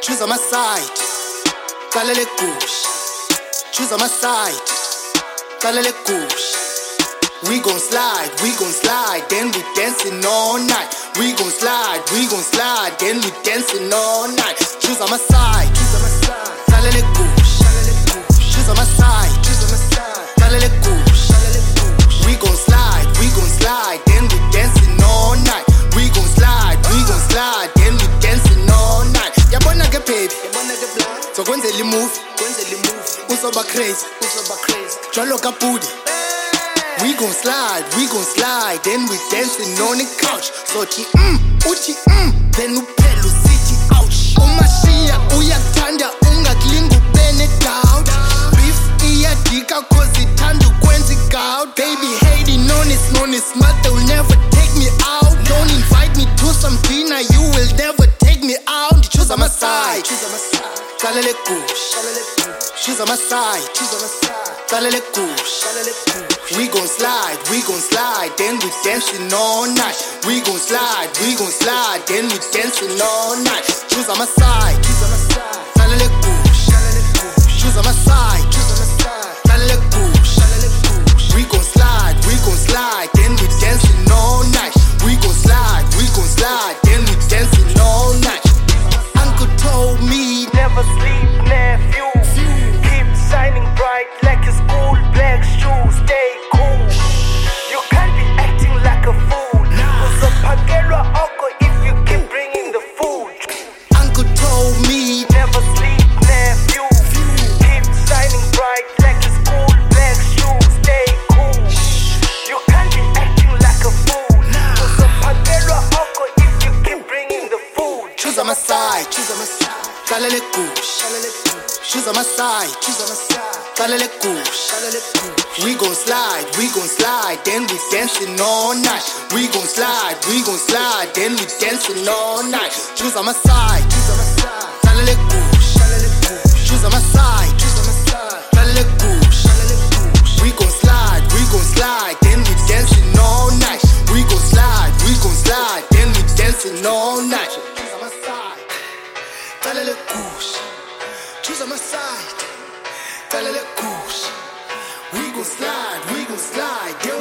choose on my side. Kalele kush, choose on my side. Kalele kush. We gon' slide, then we dancing all night. We gon' slide, then we dancing all night. Choose on my side, kalele kush. Choose on my side, kalele kush. We gon' slide, then we dancing all night. We gon' slide, then we dancing all night. Yabona ke baby, so kwenzela move, uzoba crazy, jwalo ka booty. We gon' slide, then we dancing on the couch. Sothi uthi then uphela usithi ouch. Umashiya uyakuthanda ungakulinga ubene doubt. Beef iyadika cause ithanda ukwenza igout. Baby hating on this mother will never take me out. Don't invite me to some dinner, you will never take me out. Choose on my side, kalele kush. Choose on my side, kalele kush. We gon' slide, then we dancing all night. We gon' slide, then we dancing all night. Choose on my side, kalele kush. Choose on my side, kalele kush. We gon' slide, then we dancing all night. We gon' slide, then we dancing all night. Uncle told me never sleep, nephew. Keep shining bright like your school black shoes. Stay cool. You can't be acting like a fool. Uzopakelwa oko if you keep bringing the food. Uncle told me Never sleep, nephew. Keep shining bright like your school black shoes. Stay cool. You can't be acting like a fool. Uzopakelwa oko if you keep bringing the food. choose on my side, kalele kush. Choose on my side, kalele kush. We gon' slide, then we dancing all night. We gon' slide, then we dancing all night. Choose on my side, kalele kush. Choose on my side, kalele kush. We gon' slide, then we dancing all night. We gon' slide, then we dancing all night. Choose on my side, kalele kush. Choose on my side, kalele kush. We gon' slide,